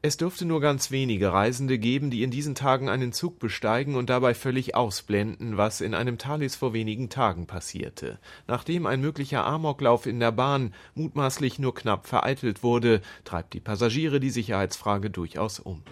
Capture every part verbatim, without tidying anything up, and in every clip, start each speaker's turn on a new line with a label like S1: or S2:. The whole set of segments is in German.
S1: Es dürfte nur ganz wenige Reisende geben, die in diesen Tagen einen Zug besteigen und dabei völlig ausblenden, was in einem Thalys vor wenigen Tagen passierte. Nachdem ein möglicher Amoklauf in der Bahn mutmaßlich nur knapp vereitelt wurde, treibt die Passagiere die Sicherheitsfrage durchaus um.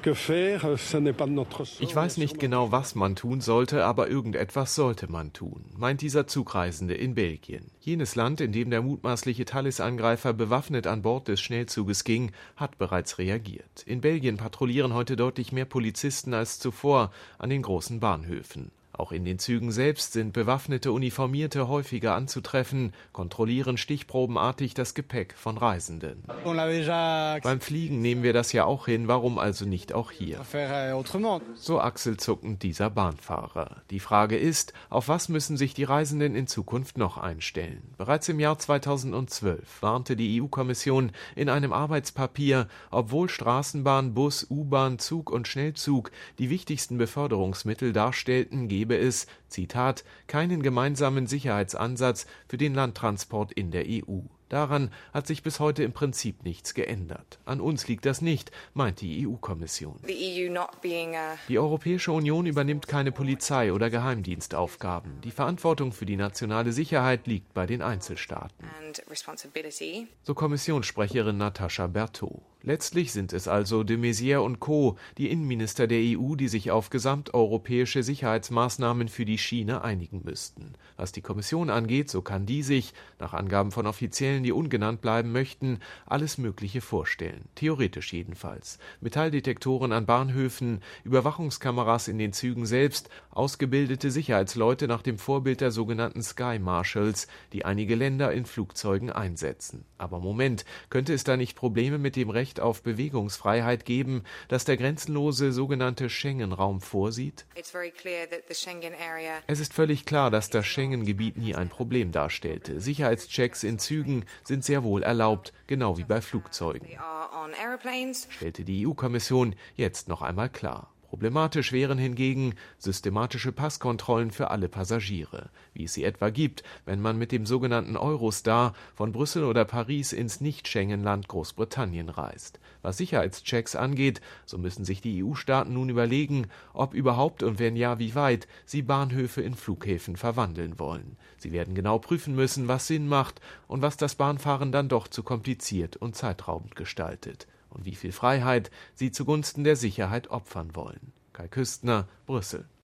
S1: Ich weiß nicht genau, was man tun sollte, aber irgendetwas sollte man tun, meint dieser Zugreisende in Belgien. Jenes Land, in dem der mutmaßliche Thalys-Angreifer bewaffnet an Bord des Schnellzuges ging, hat bereits reagiert. In Belgien patrouillieren heute deutlich mehr Polizisten als zuvor an den großen Bahnhöfen. Auch in den Zügen selbst sind bewaffnete Uniformierte häufiger anzutreffen, kontrollieren stichprobenartig das Gepäck von Reisenden. Beim Fliegen nehmen wir das ja auch hin, warum also nicht auch hier? So achselzuckend dieser Bahnfahrer. Die Frage ist, auf was müssen sich die Reisenden in Zukunft noch einstellen? Bereits im Jahr zweitausendzwölf warnte die E U-Kommission in einem Arbeitspapier, obwohl Straßenbahn, Bus, U-Bahn, Zug und Schnellzug die wichtigsten Beförderungsmittel darstellten, gebe es, Zitat, keinen gemeinsamen Sicherheitsansatz für den Landtransport in der E U. Daran hat sich bis heute im Prinzip nichts geändert. An uns liegt das nicht, meint die E U-Kommission. Die Europäische Union übernimmt keine Polizei- oder Geheimdienstaufgaben. Die Verantwortung für die nationale Sicherheit liegt bei den Einzelstaaten. So Kommissionssprecherin Natascha Berthaud. Letztlich sind es also de Maizière und Co., die Innenminister der E U, die sich auf gesamteuropäische Sicherheitsmaßnahmen für die Schiene einigen müssten. Was die Kommission angeht, so kann die sich, nach Angaben von Offiziellen, die ungenannt bleiben möchten, alles Mögliche vorstellen. Theoretisch jedenfalls. Metalldetektoren an Bahnhöfen, Überwachungskameras in den Zügen selbst, ausgebildete Sicherheitsleute nach dem Vorbild der sogenannten Sky Marshals, die einige Länder in Flugzeugen einsetzen. Aber Moment, könnte es da nicht Probleme mit dem Recht auf Bewegungsfreiheit geben, das der grenzenlose sogenannte Schengen-Raum vorsieht? Es ist völlig klar, dass das Schengen-Gebiet nie ein Problem darstellte. Sicherheitschecks in Zügen sind sehr wohl erlaubt, genau wie bei Flugzeugen, stellte die E U-Kommission jetzt noch einmal klar. Problematisch wären hingegen systematische Passkontrollen für alle Passagiere, wie es sie etwa gibt, wenn man mit dem sogenannten Eurostar von Brüssel oder Paris ins Nicht-Schengen-Land Großbritannien reist. Was Sicherheitschecks angeht, so müssen sich die E U-Staaten nun überlegen, ob überhaupt und wenn ja, wie weit sie Bahnhöfe in Flughäfen verwandeln wollen. Sie werden genau prüfen müssen, was Sinn macht und was das Bahnfahren dann doch zu kompliziert und zeitraubend gestaltet. Und wie viel Freiheit sie zugunsten der Sicherheit opfern wollen. Kai Küstner, Brüssel.